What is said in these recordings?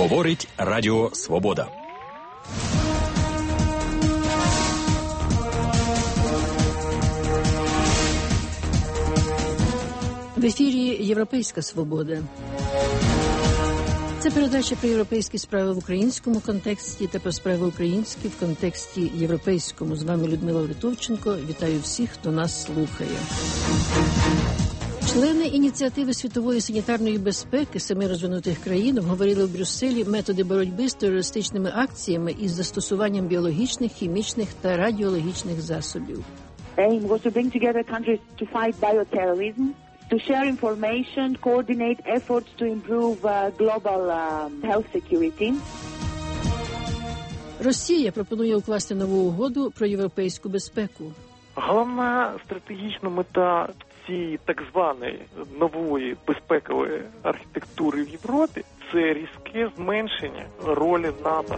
Говорить Радіо Свобода. В ефірі «Європейська свобода». Це передача про європейські справи в українському контексті та про справи українські в контексті європейському. З вами Людмила Ритовченко. Вітаю всіх, хто нас слухає. Члени ініціативи світової санітарної безпеки 7 розвинутих країн обговорили в Брюсселі методи боротьби з терористичними акціями із застосуванням біологічних, хімічних та радіологічних засобів. Aim was to bring together countries to fight bioterrorism, to share information, coordinate efforts to improve global health security. Росія пропонує укласти нову угоду про європейську безпеку. Головна стратегічна мета цієї так званої нової безпекової архітектури в Європі – це різке зменшення ролі НАТО.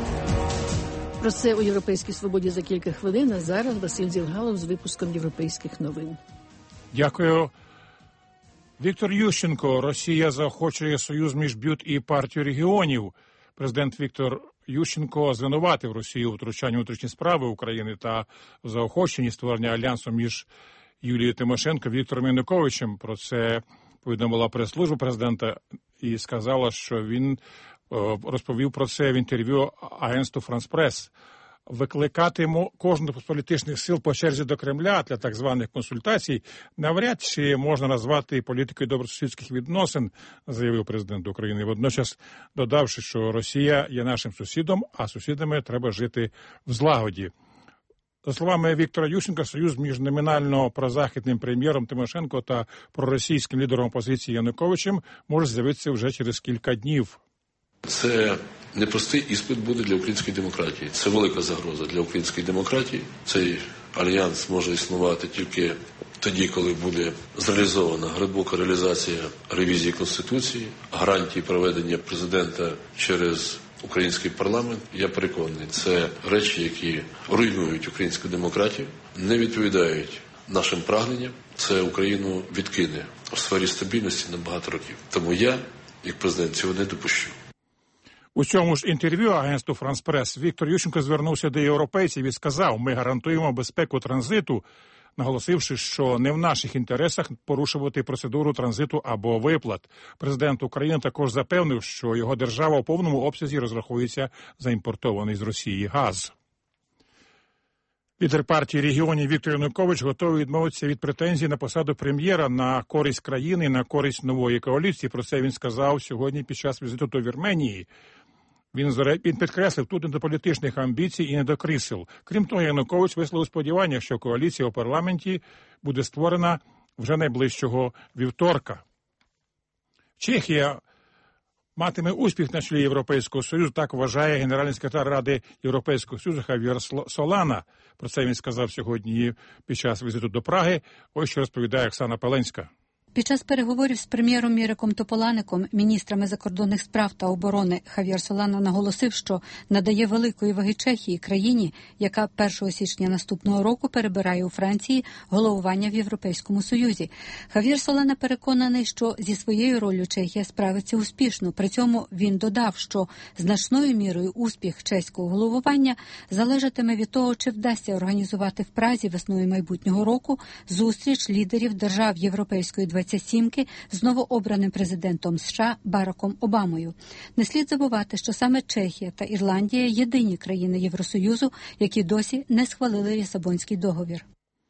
Про це у «Європейській свободі» за кілька хвилин, а зараз Василь Зілгалов з випуском європейських новин. Дякую. Віктор Ющенко. Росія заохочує союз між БЮТ і партію регіонів. Президент Віктор Ющенко звинуватив Росію у втручанні у внутрішні справи України та заохоченні створення альянсу між Юлією Тимошенко і Віктором Януковичем. Про це повідомила прес-служба президента і сказала, що він розповів про це в інтерв'ю агентству «Франс Прес». Викликати кожну з політичних сил по черзі до Кремля для так званих консультацій навряд чи можна назвати політикою добросусідських відносин, заявив президент України, водночас додавши, що Росія є нашим сусідом, а сусідами треба жити в злагоді. За словами Віктора Ющенка, союз між номінально прозахідним прем'єром Тимошенко та проросійським лідером опозиції Януковичем може з'явитися вже через кілька днів. Це непростий іспит буде для української демократії. Це велика загроза для української демократії. Цей альянс може існувати тільки тоді, коли буде зреалізована глибока реалізація ревізії Конституції, гарантії проведення президента через український парламент. Я переконаний, це речі, які руйнують українську демократію, не відповідають нашим прагненням. Це Україну відкине в сфері стабільності на багато років. Тому я, як президент, цього не допущу. У цьому ж інтерв'ю агентству «Франс Прес» Віктор Ющенко звернувся до європейців і сказав: «Ми гарантуємо безпеку транзиту», наголосивши, що не в наших інтересах порушувати процедуру транзиту або виплат. Президент України також запевнив, що його держава у повному обсязі розрахується за імпортований з Росії газ. Лідер партії регіонів Віктор Янукович готовий відмовитися від претензій на посаду прем'єра на користь країни і на користь нової коаліції. Про це він сказав сьогодні під час візиту до Вірменії. Він підкреслив, тут не до політичних амбіцій і не до крісел. Крім того, Янукович висловив сподівання, що коаліція у парламенті буде створена вже найближчого вівторка. Чехія матиме успіх на чолі Європейського Союзу, так вважає генеральний секретар Ради Європейського Союзу Хав'єр Солана. Про це він сказав сьогодні під час візиту до Праги. Ось що розповідає Оксана Паленська. Під час переговорів з прем'єром Міреком Тополаником, міністрами закордонних справ та оборони, Хав'єр Солана наголосив, що надає великої ваги Чехії, країні, яка 1 січня наступного року перебирає у Франції головування в Європейському Союзі. Хав'єр Солана переконаний, що зі своєю роллю Чехія справиться успішно. При цьому він додав, що значною мірою успіх чеського головування залежатиме від того, чи вдасться організувати в Празі весною майбутнього року зустріч лідерів держав Європейської 27-ки з новообраним президентом США Бараком Обамою. Не слід забувати, що саме Чехія та Ірландія – єдині країни Євросоюзу, які досі не схвалили Лісабонський договір.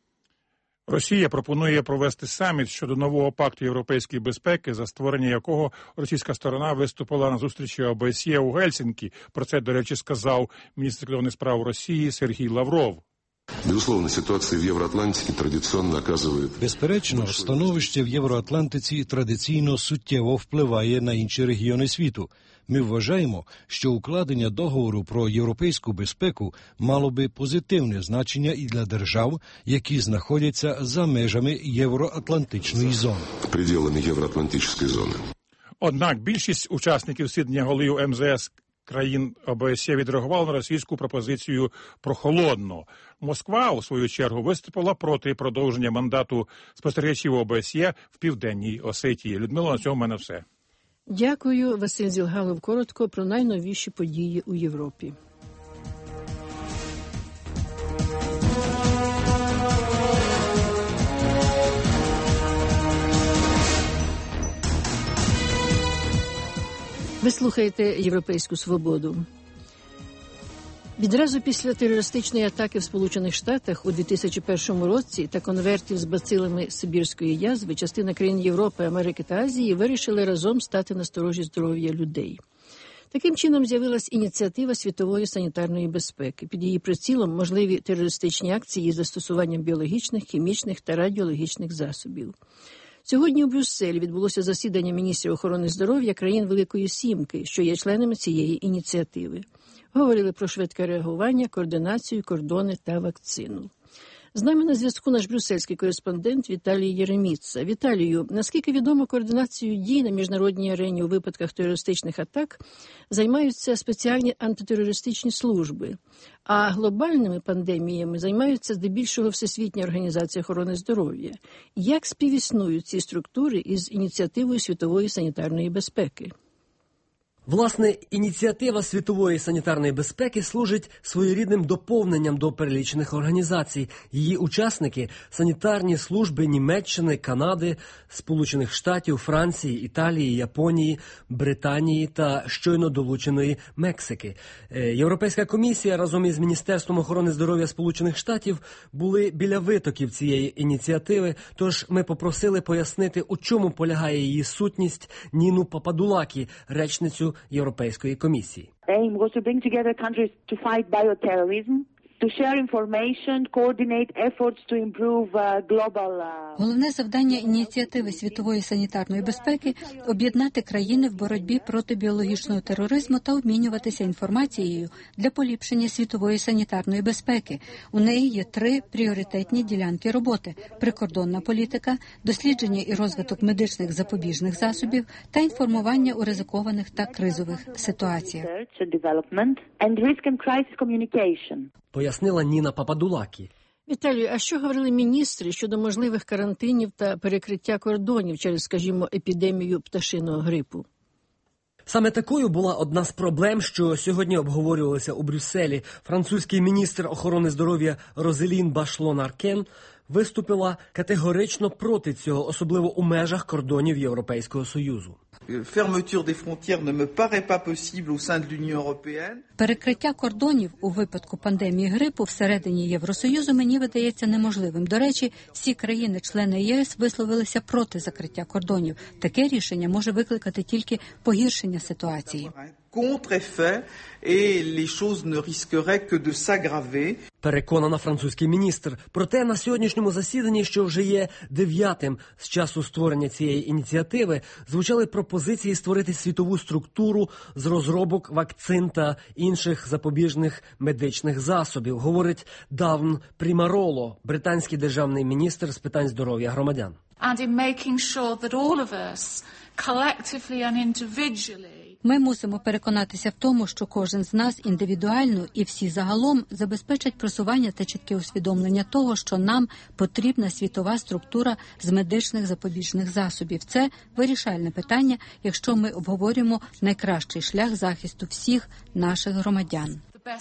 Росія пропонує провести саміт щодо нового пакту європейської безпеки, за створення якого російська сторона виступила на зустрічі ОБСЄ у Гельсінкі. Про це, до речі, сказав міністр закордонних справ Росії Сергій Лавров. Безусловно, ситуація в Євроатлантиці традиційно оказує... Безперечно, становище в Євроатлантиці традиційно суттєво впливає на інші регіони світу. Ми вважаємо, що укладення договору про європейську безпеку мало би позитивне значення і для держав, які знаходяться за межами євроатлантичної зони. Пределами євроатлантичної зони. Однак більшість учасників засідання голів МЗС країн ОБСЄ відреагували на російську пропозицію прохолодно. Москва, у свою чергу, виступила проти продовження мандату спостерігачів ОБСЄ в Південній Осетії. Людмила, на цьому в мене все. Дякую. Василь Зілгалов коротко про найновіші події у Європі. Ви слухаєте «Європейську свободу». Відразу після терористичної атаки в Сполучених Штатах у 2001 році та конвертів з бацилами сибірської язви частина країн Європи, Америки та Азії вирішили разом стати на сторожі здоров'я людей. Таким чином з'явилась ініціатива світової санітарної безпеки. Під її прицілом можливі терористичні акції із застосуванням біологічних, хімічних та радіологічних засобів. Сьогодні у Брюсселі відбулося засідання міністрів охорони здоров'я країн Великої Сімки, що є членами цієї ініціативи. Говорили про швидке реагування, координацію, кордони та вакцину. З нами на зв'язку наш брюссельський кореспондент Віталій Єреміца. Віталію, наскільки відомо, координацією дій на міжнародній арені у випадках терористичних атак займаються спеціальні антитерористичні служби, а глобальними пандеміями займаються здебільшого Всесвітня організація охорони здоров'я. Як співіснують ці структури із ініціативою світової санітарної безпеки? Власне, ініціатива світової санітарної безпеки служить своєрідним доповненням до перелічених організацій. Її учасники – санітарні служби Німеччини, Канади, Сполучених Штатів, Франції, Італії, Японії, Британії та щойно долученої Мексики. Європейська комісія разом із Міністерством охорони здоров'я Сполучених Штатів були біля витоків цієї ініціативи, тож ми попросили пояснити, у чому полягає її сутність, Ніну Пападулакі, речницю Європейської комісії. Aim was to bring together countries to fight bioterrorism, to share information, coordinate efforts to improve global. Головне завдання ініціативи світової санітарної безпеки – об'єднати країни в боротьбі проти біологічного тероризму та обмінюватися інформацією для поліпшення світової санітарної безпеки. У неї є 3 пріоритетні ділянки роботи – прикордонна політика, дослідження і розвиток медичних запобіжних засобів та інформування у ризикованих та кризових ситуаціях. Пояснила Ніна Пападулакі. Віталію, а що говорили міністри щодо можливих карантинів та перекриття кордонів через, скажімо, епідемію пташиного грипу? Саме такою була одна з проблем, що сьогодні обговорювалися у Брюсселі. Французький міністр охорони здоров'я Розелін Башлон-Аркен виступила категорично проти цього, особливо у межах кордонів Європейського Союзу. Перекриття кордонів у випадку пандемії грипу всередині Євросоюзу мені видається неможливим. До речі, всі країни-члени ЄС висловилися проти закриття кордонів. Таке рішення може викликати тільки погіршення ситуації. Переконана французький міністр. Проте на сьогоднішньому засіданні, що вже є 9-тим з часу створення цієї ініціативи, звучали пропозиції створити світову структуру з розробок вакцин та інших запобіжних медичних засобів, говорить Давн Примароло, британський державний міністр з питань здоров'я громадян. Ми мусимо переконатися в тому, що кожен з нас індивідуально і всі загалом забезпечать просування та чітке усвідомлення того, що нам потрібна світова структура з медичних запобіжних засобів. Це вирішальне питання, якщо ми обговорюємо найкращий шлях захисту всіх наших громадян.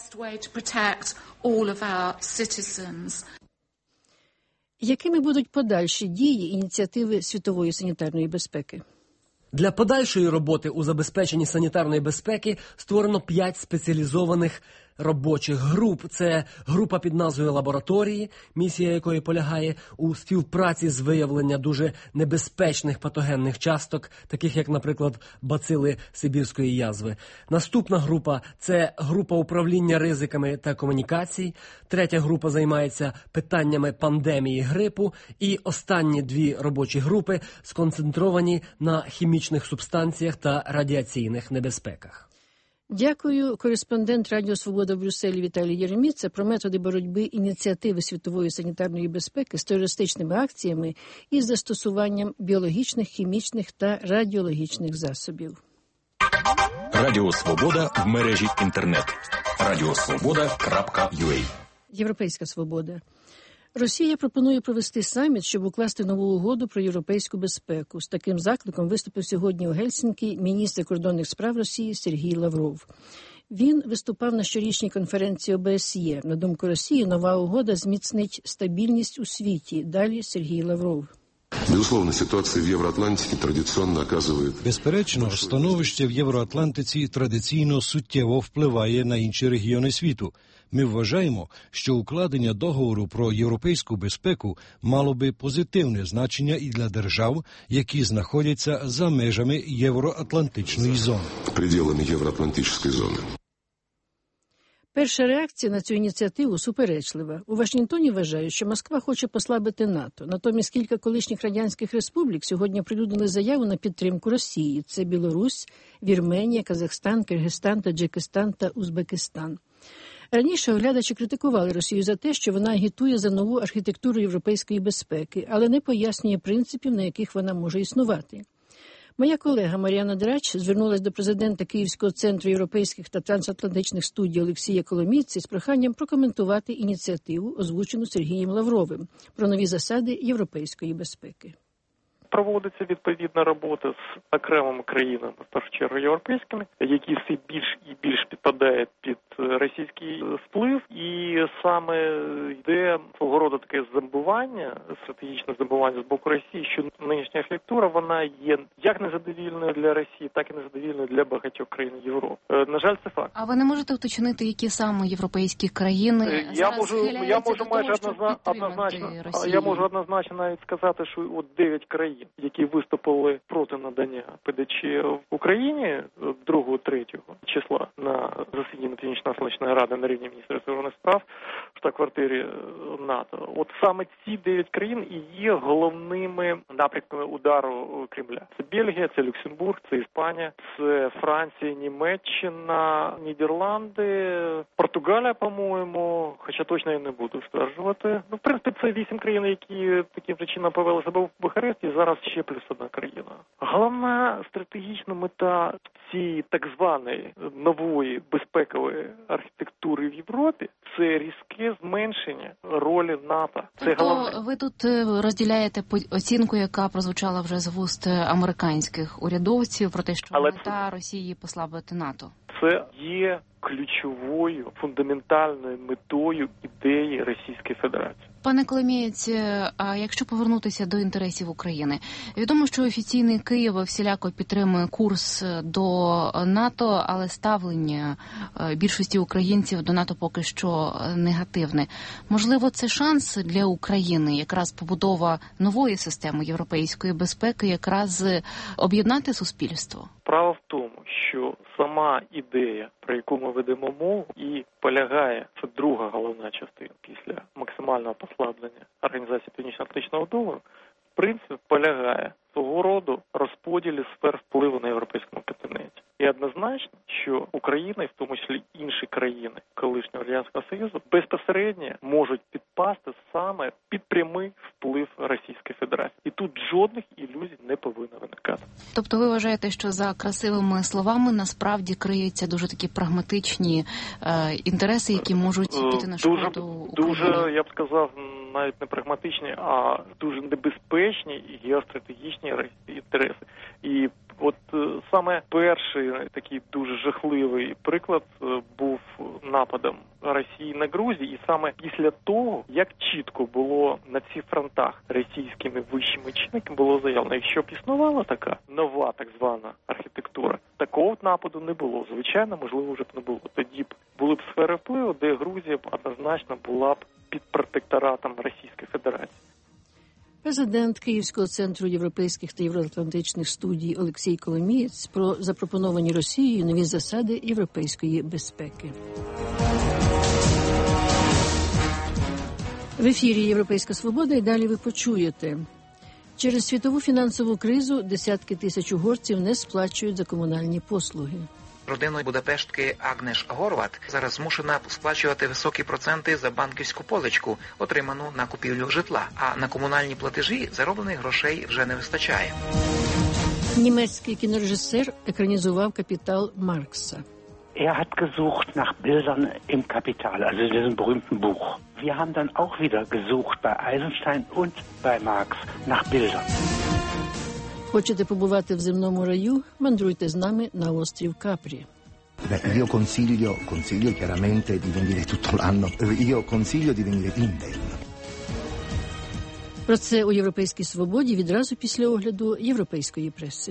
Якими будуть подальші дії ініціативи світової санітарної безпеки? Для подальшої роботи у забезпеченні санітарної безпеки створено 5 спеціалізованих робочих груп. Це група під назвою «Лабораторії», місія якої полягає у співпраці з виявлення дуже небезпечних патогенних часток, таких як, наприклад, бацили сибірської язви. Наступна група – це група управління ризиками та комунікацій. Третя група займається питаннями пандемії грипу. І останні 2 робочі групи сконцентровані на хімічних субстанціях та радіаційних небезпеках. Дякую. Кореспондент Радіо Свобода в Брюсселі Віталій Єреміца про методи боротьби ініціативи світової санітарної безпеки з терористичними акціями із застосуванням біологічних, хімічних та радіологічних засобів. Радіо Свобода в мережі інтернет. Радіосвобода.ua. Європейська свобода. Росія пропонує провести саміт, щоб укласти нову угоду про європейську безпеку. З таким закликом виступив сьогодні у Гельсінкі міністр закордонних справ Росії Сергій Лавров. Він виступав на щорічній конференції ОБСЄ. На думку Росії, нова угода зміцнить стабільність у світі. Далі Сергій Лавров. Безусловно, ситуація в Євроатлантиці традиційно оказує... Безперечно, становище в Євроатлантиці традиційно суттєво впливає на інші регіони світу. Ми вважаємо, що укладення договору про європейську безпеку мало би позитивне значення і для держав, які знаходяться за межами євроатлантичної зони. Пределами євроатлантичної зони. Перша реакція на цю ініціативу суперечлива. У Вашингтоні вважають, що Москва хоче послабити НАТО. Натомість кілька колишніх радянських республік сьогодні оприлюднили заяву на підтримку Росії. Це Білорусь, Вірменія, Казахстан, Киргизстан, Таджикистан та Узбекистан. Раніше оглядачі критикували Росію за те, що вона агітує за нову архітектуру європейської безпеки, але не пояснює принципів, на яких вона може існувати. Моя колега Мар'яна Драч звернулася до президента Київського центру європейських та трансатлантичних студій Олексія Коломійці з проханням прокоментувати ініціативу, озвучену Сергієм Лавровим, про нові засади європейської безпеки. Проводиться відповідна робота з окремими країнами, в першу чергу європейськими, які все більш і більш підпадають під російський вплив, і саме йде свого роду таке зомбування, стратегічне зомбування з боку Росії, що нинішня архітектура, вона є як незадовільною для Росії, так і незадовільною для багатьох країн Європи. На жаль, це факт. А ви не можете уточнити, які саме європейські країни я можу майже однозначно навіть сказати, що от 9 країн, які виступили проти надання ПДЧ в Україні 2-3 числа на засіданні Північно-Атлантичної ради на рівні міністрів закордонних справ в штаб-квартирі НАТО. От саме ці 9 країн і є головними напрямками удару Кремля. Це Бельгія, це Люксембург, це Іспанія, це Франція, Німеччина, Нідерланди, Португалія, по-моєму, хоча точно я не буду стверджувати. В принципі, це 8 країн, які таким же чином повели себе в Бухаресті, і зараз ще плюс одна країна. Головна стратегічна мета цієї так званої нової безпекової архітектури в Європі – це різке зменшення ролі НАТО. Це головне. Ви тут розділяєте оцінку, яка прозвучала вже з вуст американських урядовців про те, що мета Росії послабити НАТО. Це є ключовою, фундаментальною метою ідеї Російської Федерації. Пане Коломієць, а якщо повернутися до інтересів України, відомо, що офіційний Київ всіляко підтримує курс до НАТО, але ставлення більшості українців до НАТО поки що негативне. Можливо, це шанс для України, якраз побудова нової системи європейської безпеки, якраз об'єднати суспільство? Справа в тому, що сама ідея, про яку ми ведемо мову, і полягає, це друга головна частина після максимального послаблення Організації Північно-Атлантичного договору, в принципі, полягає свого роду розподілі сфер впливу на європейському континенті. І однозначно, що Україна, і в тому числі інші країни колишнього Радянського Союзу, безпосередньо можуть підпасти саме під прямий вплив Російської Федерації. І тут жодних ілюзій не повинно виникати. Тобто ви вважаєте, що за красивими словами насправді криються дуже такі прагматичні інтереси, які можуть піти на шкоду Україні? Дуже, я б сказав, навіть не прагматичні, а дуже небезпечні і геостратегічні інтереси. І от саме перший такий дуже жахливий приклад був нападом Росії на Грузію, і саме після того, як чітко було на цих фронтах російськими вищими чинниками було заявлено, якщо б існувала така нова так звана архітектура, такого нападу не було. Звичайно, можливо, вже б не було. Тоді б були б сфери впливу, де Грузія б однозначно була б під протекторатом Російської Федерації. Президент Київського центру європейських та євроатлантичних студій Олексій Коломієць про запропоновані Росією нові засади європейської безпеки. В ефірі «Європейська свобода» і далі ви почуєте. Через світову фінансову кризу десятки тисяч угорців не сплачують за комунальні послуги. Родиною будапештки Агнеш Горват зараз змушена сплачувати високі проценти за банківську позичку, отриману на купівлю житла, а на комунальні платежі зароблених грошей вже не вистачає. Німецький кінорежисер екранізував «Капітал Маркса». hat gesucht nach Bildern im Kapital, also in diesem berühmten Buch. Wir haben dann auch wieder gesucht bei Eisenstein und bei Marx nach Bildern. Хочете побувати в земному раю? Мандруйте з нами на острів Капрі. Io consiglio chiaramente di venire tutto l'anno. Io consiglio di venire d'inverno. Про це у «Європейській свободі» відразу після огляду європейської преси.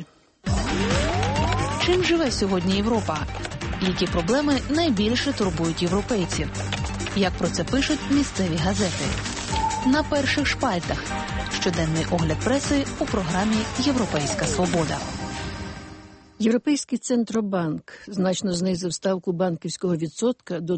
Чим живе сьогодні Європа? Які проблеми найбільше турбують європейців? Як про це пишуть місцеві газети? На перших шпальтах. Щоденний огляд преси у програмі «Європейська свобода». Європейський Центробанк значно знизив ставку банківського відсотка до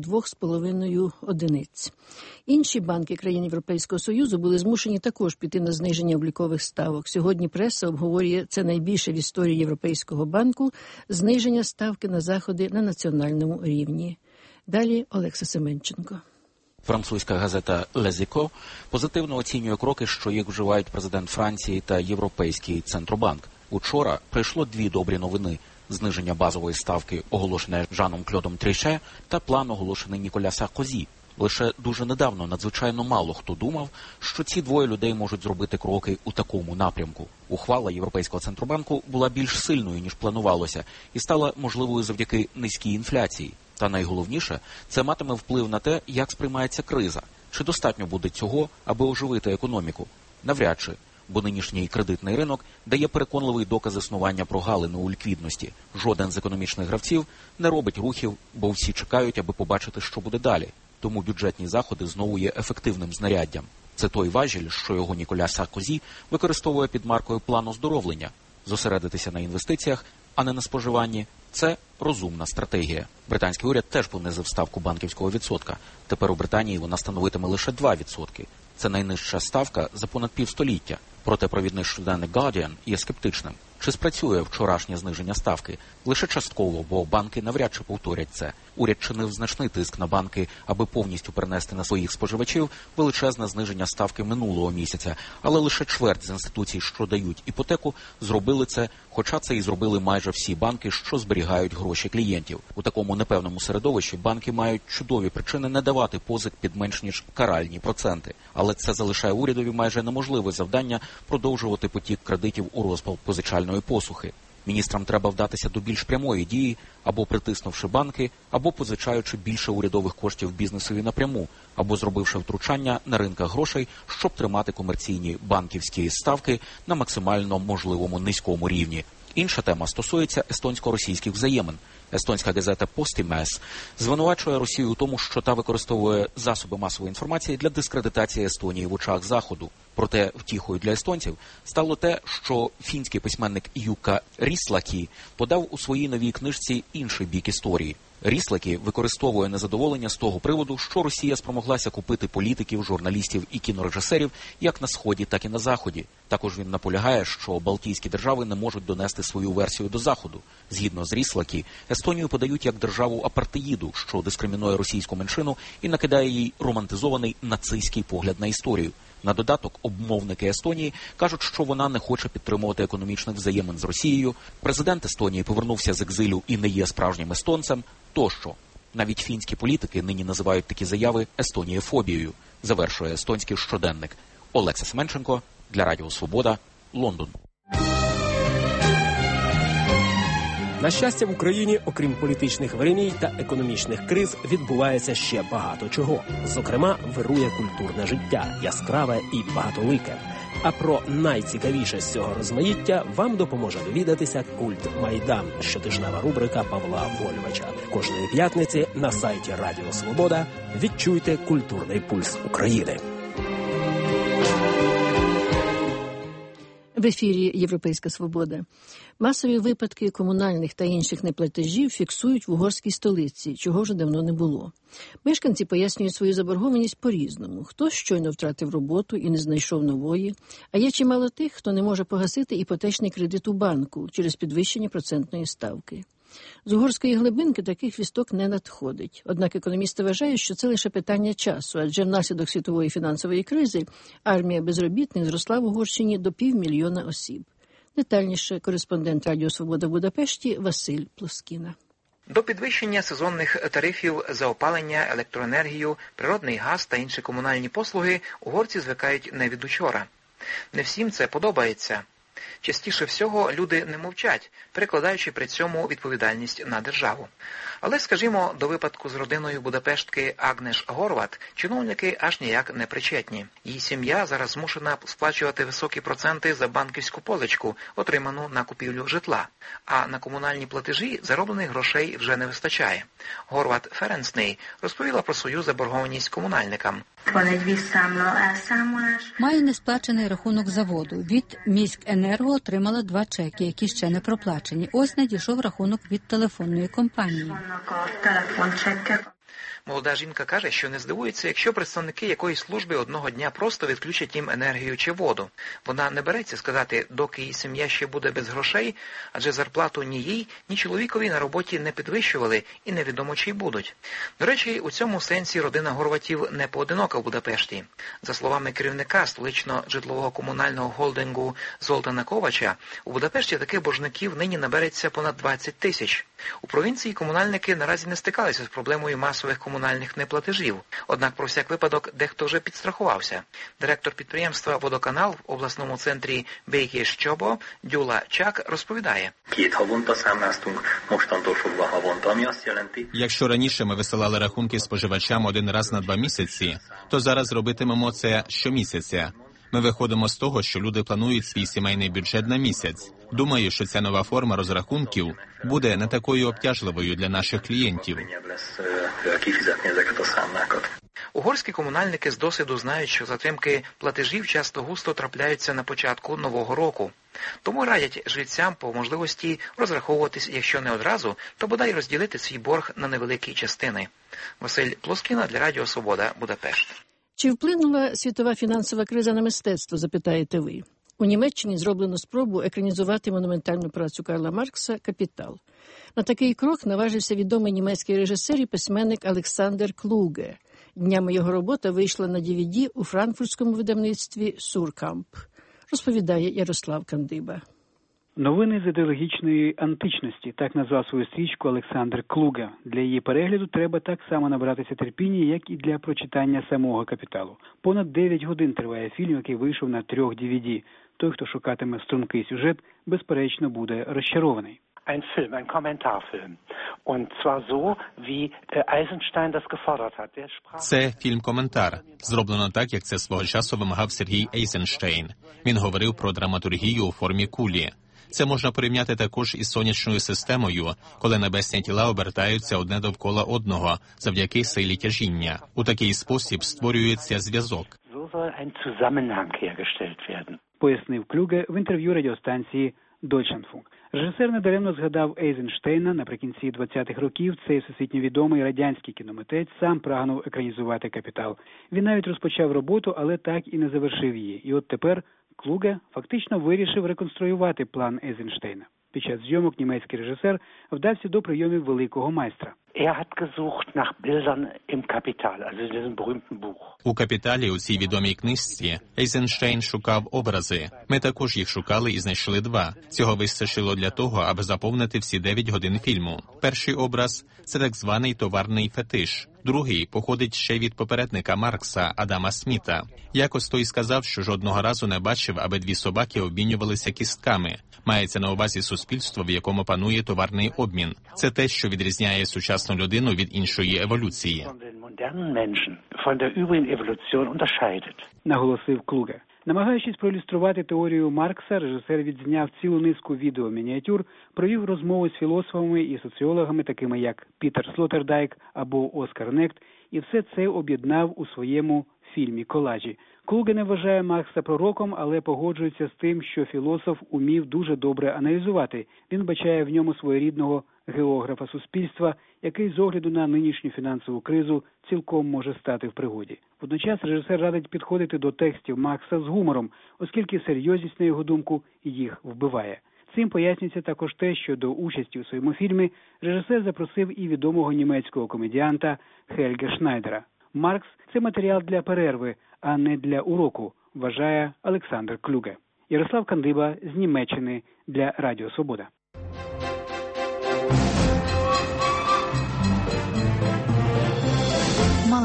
2,5 одиниць. Інші банки країн Європейського Союзу були змушені також піти на зниження облікових ставок. Сьогодні преса обговорює це найбільше в історії Європейського банку зниження ставки на заходи на національному рівні. Далі Олекса Семенченко. Французька газета «Les Echos» позитивно оцінює кроки, що їх вживають президент Франції та Європейський Центробанк. Учора прийшло дві добрі новини – зниження базової ставки, оголошене Жаном Клодом Тріше, та план, оголошений Ніколя Саркозі. Лише дуже недавно надзвичайно мало хто думав, що ці двоє людей можуть зробити кроки у такому напрямку. Ухвала Європейського Центробанку була більш сильною, ніж планувалося, і стала можливою завдяки низькій інфляції. Та найголовніше – це матиме вплив на те, як сприймається криза. Чи достатньо буде цього, аби оживити економіку? Навряд чи. Бо нинішній кредитний ринок дає переконливий доказ існування прогалини у ліквідності. Жоден з економічних гравців не робить рухів, бо всі чекають, аби побачити, що буде далі. Тому бюджетні заходи знову є ефективним знаряддям. Це той важіль, що його Ніколя Саркозі використовує під маркою «План оздоровлення». Зосередитися на інвестиціях, а не на споживанні – це розумна стратегія. Британський уряд теж понизив ставку банківського відсотка. Тепер у Британії вона становитиме лише 2%. Це найнижча ставка за понад півстоліття. Проте провідний щоденник Guardian є скептичним. Чи спрацює вчорашнє зниження ставки? Лише частково, бо банки навряд чи повторять це. Уряд чинив значний тиск на банки, аби повністю перенести на своїх споживачів величезне зниження ставки минулого місяця. Але лише чверть з інституцій, що дають іпотеку, зробили це, хоча це і зробили майже всі банки, що зберігають гроші клієнтів. У такому непевному середовищі банки мають чудові причини не давати позик під менш ніж каральні проценти. Але це залишає урядові майже неможливе завдання продовжувати потік кредитів у розпал позичальної посухи. Міністрам треба вдатися до більш прямої дії, або притиснувши банки, або позичаючи більше урядових коштів бізнесові напряму, або зробивши втручання на ринках грошей, щоб тримати комерційні банківські ставки на максимально можливому низькому рівні. Інша тема стосується естонсько-російських взаємин. Естонська газета «Постімес» звинувачує Росію у тому, що та використовує засоби масової інформації для дискредитації Естонії в очах Заходу. Проте втіхою для естонців стало те, що фінський письменник Юка Ріслакі подав у своїй новій книжці інший бік історії. Ріслакі використовує незадоволення з того приводу, що Росія спромоглася купити політиків, журналістів і кінорежисерів як на Сході, так і на Заході. Також він наполягає, що Балтійські держави не можуть донести свою версію до Заходу. Згідно з Ріслакі, Естонію подають як державу апартеїду, що дискримінує російську меншину і накидає їй романтизований нацистський погляд на історію. На додаток, обмовники Естонії кажуть, що вона не хоче підтримувати економічних взаємин з Росією, президент Естонії повернувся з екзилю і не є справжнім естонцем, тощо. Навіть фінські політики нині називають такі заяви естонієфобією, завершує естонський щоденник. Олекса Семенченко для Радіо Свобода, Лондон. На щастя, в Україні, окрім політичних вирімій та економічних криз, відбувається ще багато чого. Зокрема, вирує культурне життя, яскраве і багатолике. А про найцікавіше з цього розмаїття вам допоможе довідатися «Культ Майдан» – щотижнева рубрика Павла Вольвача. Кожної п'ятниці на сайті Радіо Свобода відчуйте культурний пульс України. В ефірі «Європейська свобода». Масові випадки комунальних та інших неплатежів фіксують в угорській столиці, чого вже давно не було. Мешканці пояснюють свою заборгованість по-різному. Хтось щойно втратив роботу і не знайшов нової, а є чимало тих, хто не може погасити іпотечний кредит у банку через підвищення процентної ставки. З угорської глибинки таких вісток не надходить. Однак економісти вважають, що це лише питання часу, адже внаслідок світової фінансової кризи армія безробітних зросла в Угорщині до 500 000 осіб. Детальніше кореспондент Радіо Свобода в Будапешті Василь Плоскіна. До підвищення сезонних тарифів за опалення, електроенергію, природний газ та інші комунальні послуги угорці звикають не від учора. Не всім це подобається. Частіше всього люди не мовчать, перекладаючи при цьому відповідальність на державу. Але, скажімо, до випадку з родиною будапештки Агнеш Горват чиновники аж ніяк не причетні. Її сім'я зараз змушена сплачувати високі проценти за банківську позичку, отриману на купівлю житла. А на комунальні платежі зароблених грошей вже не вистачає. Горват Ференцней розповіла про свою заборгованість комунальникам. Маю несплачений рахунок за воду. Від Міськенерго отримала 2 чеки, які ще не проплачені. Ось надійшов рахунок від телефонної компанії. Молода жінка каже, що не здивується, якщо представники якоїсь служби одного дня просто відключать їм енергію чи воду. Вона не береться сказати, доки її сім'я ще буде без грошей, адже зарплату ні їй, ні чоловікові на роботі не підвищували і невідомо чи й будуть. До речі, у цьому сенсі родина Горватів не поодинока в Будапешті. За словами керівника столично-житлового комунального холдингу Золтана Ковача, у Будапешті таких боржників нині набереться понад 20 тисяч. У провінції комунальники наразі не стикалися з проблемою масових комунальних неплатежів. Однак про всяк випадок дехто вже підстрахувався. Директор підприємства «Водоканал» в обласному центрі Békés-Csaba Gyula Чак розповідає. Якщо раніше ми висилали рахунки споживачам 1 раз на 2 місяці, то зараз робитимемо це щомісяця. Ми виходимо з того, що люди планують свій сімейний бюджет на місяць. Думаю, що ця нова форма розрахунків буде не такою обтяжливою для наших клієнтів. Угорські комунальники з досвіду знають, що затримки платежів часто густо трапляються на початку нового року. Тому радять жильцям по можливості розраховуватись, якщо не одразу, то бодай розділити свій борг на невеликі частини. Василь Плоскіна для Радіо Свобода, Будапешт. Чи вплинула світова фінансова криза на мистецтво, запитаєте ви? У Німеччині зроблено спробу екранізувати монументальну працю Карла Маркса «Капітал». На такий крок наважився відомий німецький режисер і письменник Олександр Клуге. Днями його робота вийшла на DVD у франкфуртському видавництві «Суркамп», розповідає Ярослав Кандиба. Новини з ідеологічної античності, так назвав свою стрічку Олександр Клуге. Для її перегляду треба так само набратися терпіння, як і для прочитання самого «Капіталу». Понад 9 годин триває фільм, який вийшов на 3 DVD. Той, хто шукатиме стрункий сюжет, безперечно буде розчарований. Ein Film, ein Kommentarfilm. Und zwar so, wie Eisenstein das gefordert hat. Це фільм-коментар. Зроблено так, як це свого часу вимагав Сергій Ейзенштейн. Він говорив про драматургію у формі кулі. Це можна порівняти також із сонячною системою, коли небесні тіла обертаються одне довкола одного завдяки силі тяжіння. У такий спосіб створюється зв'язок. So soll ein Zusammenhang hergestellt werden. Пояснив Клюге в інтерв'ю радіостанції Deutschlandfunk. Режисер недаремно згадав Ейзенштейна. Наприкінці 20-х років цей всесвітньо відомий радянський кіномитець сам прагнув екранізувати «Капітал». Він навіть розпочав роботу, але так і не завершив її. І от тепер Клуге фактично вирішив реконструювати план Ейзенштейна. Під час зйомок німецький режисер вдався до прийомів великого майстра. У «Капіталі», у цій відомій книжці, Ейзенштейн шукав образи. Ми також їх шукали і знайшли 2. Цього вистачило для того, аби заповнити всі 9 годин фільму. Перший образ – це так званий товарний фетиш. Другий походить ще від попередника Маркса Адама Сміта. Якось той сказав, що жодного разу не бачив, аби 2 собаки обмінювалися кістками. Мається на увазі суспільство, в якому панує товарний обмін. Це те, що відрізняє сучасну людину від іншої еволюції. Наголосив Клуге. Намагаючись проілюструвати теорію Маркса, режисер відзняв цілу низку відеомініатюр, провів розмови з філософами і соціологами, такими як Пітер Слотердайк або Оскар Нект, і все це об'єднав у своєму фільмі-колажі. Клуге не вважає Маркса пророком, але погоджується з тим, що філософ умів дуже добре аналізувати. Він бачає в ньому своєрідного географа суспільства, який з огляду на нинішню фінансову кризу цілком може стати в пригоді. Водночас режисер радить підходити до текстів Маркса з гумором, оскільки серйозність, на його думку, їх вбиває. Цим пояснюється також те, що до участі у своєму фільмі режисер запросив і відомого німецького комедіанта Хельге Шнайдера. Маркс – це матеріал для перерви, а не для уроку, вважає Олександр Клюге. Ярослав Кандиба з Німеччини для Радіо Свобода.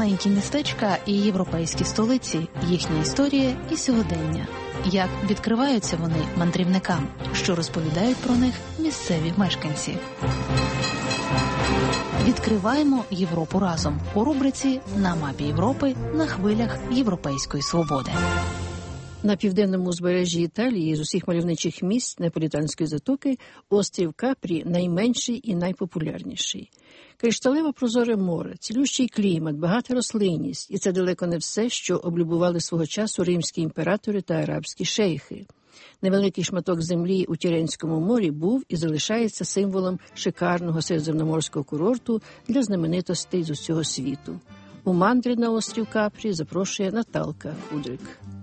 маленькі містечка і європейські столиці, їхня історія і сьогодення. Як відкриваються вони мандрівникам, що розповідають про них місцеві мешканці. Відкриваємо Європу разом у рубриці «На мапі Європи» на хвилях Європейської свободи. На південному узбережжі Італії з усіх мальовничих місць Неаполітанської затоки острів Капрі найменший і найпопулярніший. Кришталево прозоре море, цілющий клімат, багата рослинність – і це далеко не все, що облюбували свого часу римські імператори та арабські шейхи. Невеликий шматок землі у Тіренському морі був і залишається символом шикарного середземноморського курорту для знаменитостей з усього світу. У мандри на острів Капрі запрошує Наталка Кудрик.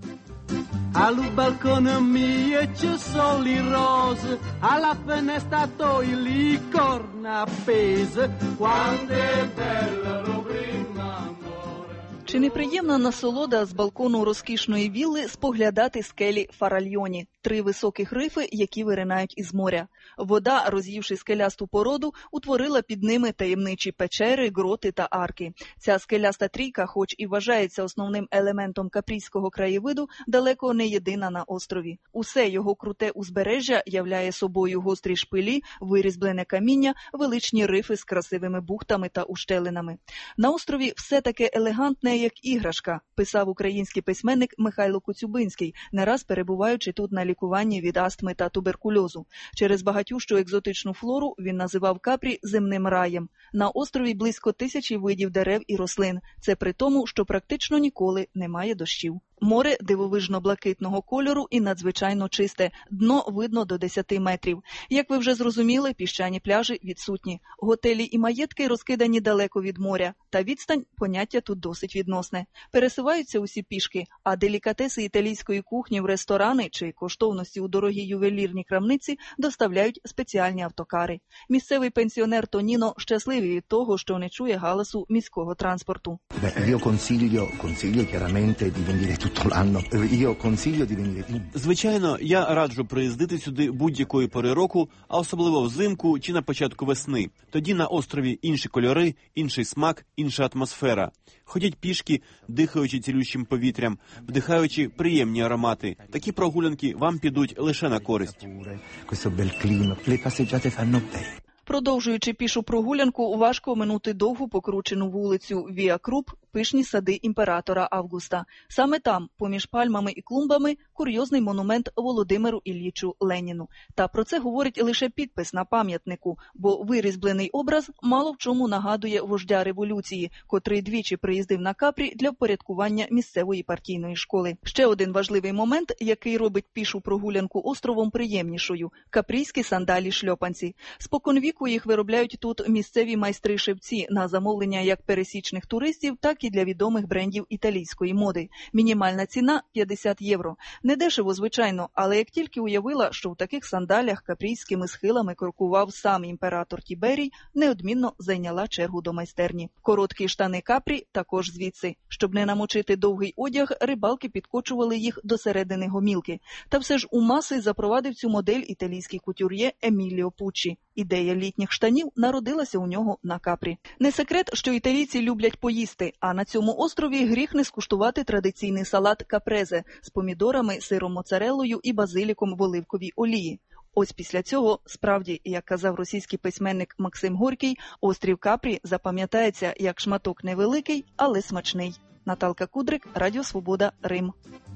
Al balcone mio ci sono le rose, alla finestra il licor appese, quando è bella lo prima amore. Чи неприємна насолода з балкону розкішної вілли споглядати скелі Фаральйоні, 3 високих рифи, які виринають із моря. Вода, роз'ївши скелясту породу, утворила під ними таємничі печери, гроти та арки. Ця скеляста трійка, хоч і вважається основним елементом капрійського краєвиду, далеко не єдина на острові. Усе його круте узбережжя являє собою гострі шпилі, вирізблене каміння, величні рифи з красивими бухтами та ущелинами. На острові все таке елегантне, як іграшка, писав український письменник Михайло Коцюбинський, не раз перебуваючи тут на лікуванні від астми та туберкульозу. Через багатющу екзотичну флору він називав Капрі земним раєм. На острові близько 1000 видів дерев і рослин. Це при тому, що практично ніколи немає дощів. Море дивовижно-блакитного кольору і надзвичайно чисте. Дно видно до 10 метрів. Як ви вже зрозуміли, піщані пляжі відсутні. Готелі і маєтки розкидані далеко від моря. Та відстань – поняття тут досить відносне. Пересуваються усі пішки, а делікатеси італійської кухні в ресторани чи коштовності у дорогі ювелірні крамниці доставляють спеціальні автокари. Місцевий пенсіонер Тоніно щасливий від того, що не чує галасу міського транспорту. Io consiglio chiaramente di venire tutto l'anno. Io consiglio di venire. Звичайно, я раджу приїздити сюди будь-якої пори року, а особливо взимку чи на початку весни. Тоді на острові інші кольори, інший смак, інша атмосфера. Ходять пішки, дихаючи цілющим повітрям, вдихаючи приємні аромати. Такі прогулянки вам підуть лише на користь. Questo bel clima, le passeggiate fanno bene. Продовжуючи пішу прогулянку, важко оминути довгу покручену вулицю Віа Круп, пишні сади імператора Августа. Саме там, поміж пальмами і клумбами, курйозний монумент Володимиру Іллічу Леніну. Та про це говорить лише підпис на пам'ятнику, бо вирізблений образ мало в чому нагадує вождя революції, котрий двічі приїздив на Капрі для впорядкування місцевої партійної школи. Ще один важливий момент, який робить пішу прогулянку островом приємнішою – капрійські сандалі-шльопанці. Споконвіку їх виробляють тут місцеві майстри-шевці на замовлення як пересічних туристів, так і для відомих брендів італійської моди. Мінімальна ціна – 50 євро. Недешево, звичайно, але як тільки уявила, що в таких сандалях капрійськими схилами крокував сам імператор Тіберій, неодмінно зайняла чергу до майстерні. Короткі штани Капрі також звідси. Щоб не намочити довгий одяг, рибалки підкочували їх до середини гомілки. Та все ж у маси запровадив цю модель італійський кутюр'є Еміліо Пуччі. Ідея літніх штанів народилася у нього на Капрі. Не секрет, що італійці люблять поїсти, а на цьому острові гріх не скуштувати традиційний салат капрезе з помідорами, сиром моцареллою і базиліком в оливковій олії. Ось після цього, справді, як казав російський письменник Максим Горький, острів Капрі запам'ятається як шматок невеликий, але смачний. Наталка Кудрик, Радіо Свобода, Рим.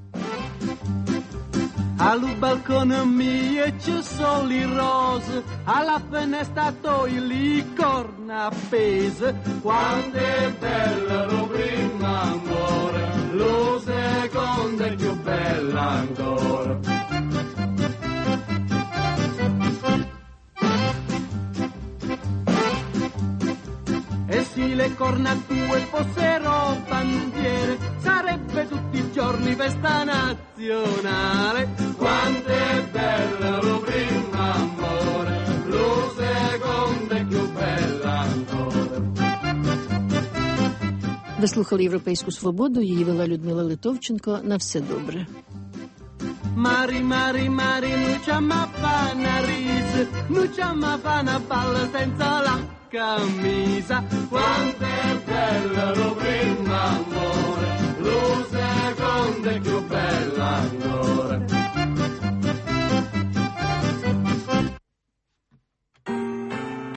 Al balcone mio ci sono le rose, alla finestra il licor appese, quando è bella lo primo amore, lo secondo è più bella ancora. E se le corna tue fossero bandiere, sarebbe tutti i giorni festa nazionale. Quanto è bella lo primo amore, lo secondo è più bella ancora. Ви слухали «Європейську свободу», її вела Людмила Литовченко. На все добре. Mari, mari, mari, noi ci ammappana rise, non c'è ma fa una balla senza la camisa. Quanto è bello lo primo amore, lo secondo è più bello ancora.